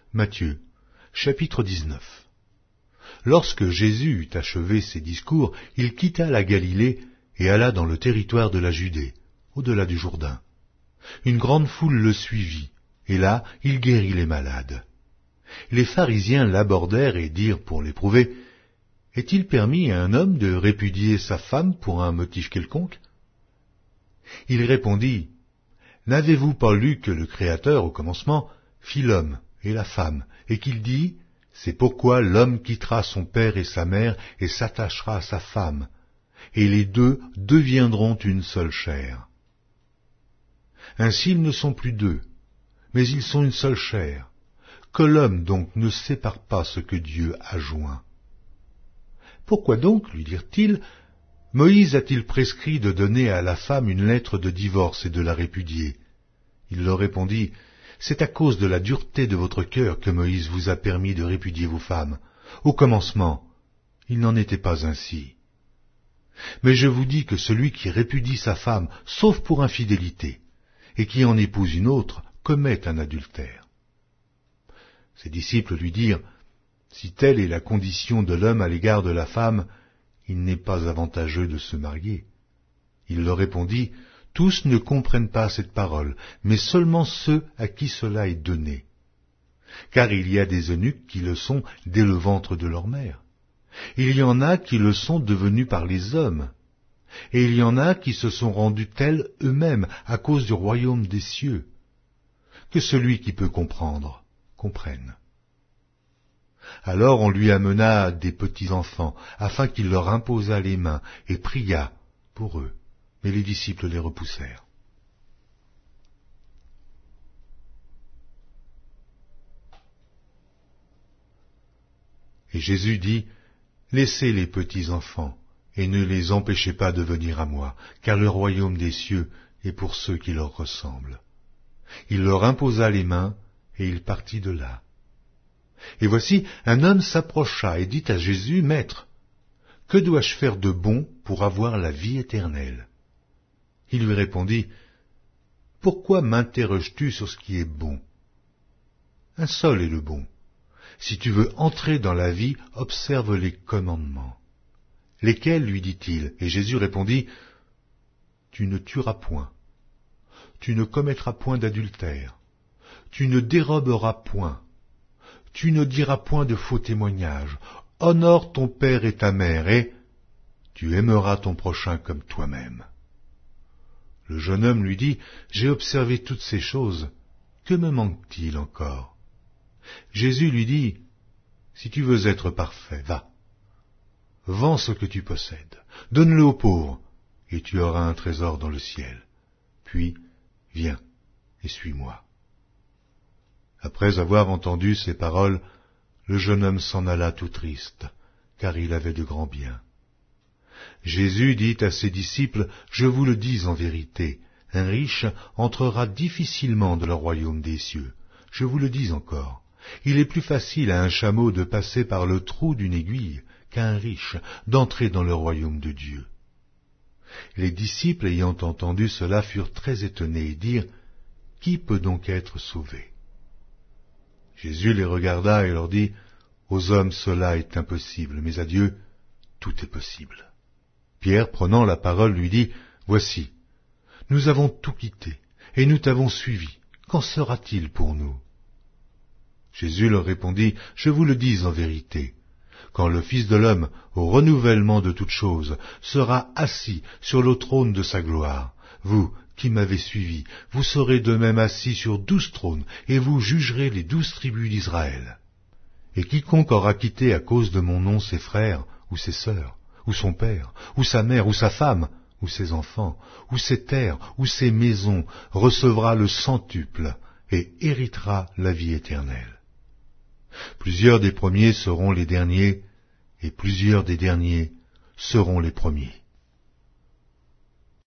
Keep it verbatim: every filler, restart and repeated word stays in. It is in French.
Matthieu, chapitre dix-neuf. Lorsque Jésus eut achevé ses discours, il quitta la Galilée et alla dans le territoire de la Judée, au-delà du Jourdain. Une grande foule le suivit, et là il guérit les malades. Les pharisiens l'abordèrent et dirent pour l'éprouver, « Est-il permis à un homme de répudier sa femme pour un motif quelconque ?» Il répondit, « N'avez-vous pas lu que le Créateur, au commencement, fit l'homme et la femme, et qu'il dit, « C'est pourquoi l'homme quittera son père et sa mère et s'attachera à sa femme, et les deux deviendront une seule chair. Ainsi ils ne sont plus deux, mais ils sont une seule chair. Que l'homme donc ne sépare pas ce que Dieu a joint. » Pourquoi donc, lui dirent-ils, Moïse a-t-il prescrit de donner à la femme une lettre de divorce et de la répudier? Il leur répondit, c'est à cause de la dureté de votre cœur que Moïse vous a permis de répudier vos femmes. Au commencement, il n'en était pas ainsi. Mais je vous dis que celui qui répudie sa femme, sauf pour infidélité, et qui en épouse une autre, commet un adultère. Ses disciples lui dirent, si telle est la condition de l'homme à l'égard de la femme, il n'est pas avantageux de se marier. Il leur répondit, tous ne comprennent pas cette parole, mais seulement ceux à qui cela est donné. Car il y a des eunuques qui le sont dès le ventre de leur mère. Il y en a qui le sont devenus par les hommes. Et il y en a qui se sont rendus tels eux-mêmes à cause du royaume des cieux. Que celui qui peut comprendre, comprenne. Alors on lui amena des petits-enfants, afin qu'il leur imposât les mains, et pria pour eux. Mais les disciples les repoussèrent. Et Jésus dit, laissez les petits-enfants, et ne les empêchez pas de venir à moi, car le royaume des cieux est pour ceux qui leur ressemblent. Il leur imposa les mains, et il partit de là. Et voici, un homme s'approcha et dit à Jésus, « Maître, que dois-je faire de bon pour avoir la vie éternelle ?» Il lui répondit, « Pourquoi m'interroges-tu sur ce qui est bon? Un seul est le bon. Si tu veux entrer dans la vie, observe les commandements. » Lesquels, lui dit-il? Et Jésus répondit, « Tu ne tueras point, tu ne commettras point d'adultère, tu ne déroberas point, tu ne diras point de faux témoignages, honore ton père et ta mère, et tu aimeras ton prochain comme toi-même. » Le jeune homme lui dit, « J'ai observé toutes ces choses, que me manque-t-il encore ?» Jésus lui dit, « Si tu veux être parfait, va. Vends ce que tu possèdes, donne-le aux pauvres, et tu auras un trésor dans le ciel. Puis, viens et suis-moi. » Après avoir entendu ces paroles, le jeune homme s'en alla tout triste, car il avait de grands biens. Jésus dit à ses disciples, « Je vous le dis en vérité, un riche entrera difficilement dans le royaume des cieux. Je vous le dis encore, il est plus facile à un chameau de passer par le trou d'une aiguille qu'à un riche d'entrer dans le royaume de Dieu. » Les disciples ayant entendu cela furent très étonnés et dirent, « Qui peut donc être sauvé ?» Jésus les regarda et leur dit, « Aux hommes cela est impossible, mais à Dieu tout est possible. » Pierre, prenant la parole, lui dit, « Voici, nous avons tout quitté, et nous t'avons suivi. Qu'en sera-t-il pour nous ?» Jésus leur répondit, « Je vous le dis en vérité, quand le Fils de l'homme, au renouvellement de toutes choses, sera assis sur le trône de sa gloire, vous, qui m'avez suivi, vous serez de même assis sur douze trônes, et vous jugerez les douze tribus d'Israël. Et quiconque aura quitté à cause de mon nom ses frères, ou ses sœurs, ou son père, ou sa mère, ou sa femme, ou ses enfants, ou ses terres, ou ses maisons, recevra le centuple, et héritera la vie éternelle. Plusieurs des premiers seront les derniers, et plusieurs des derniers seront les premiers. »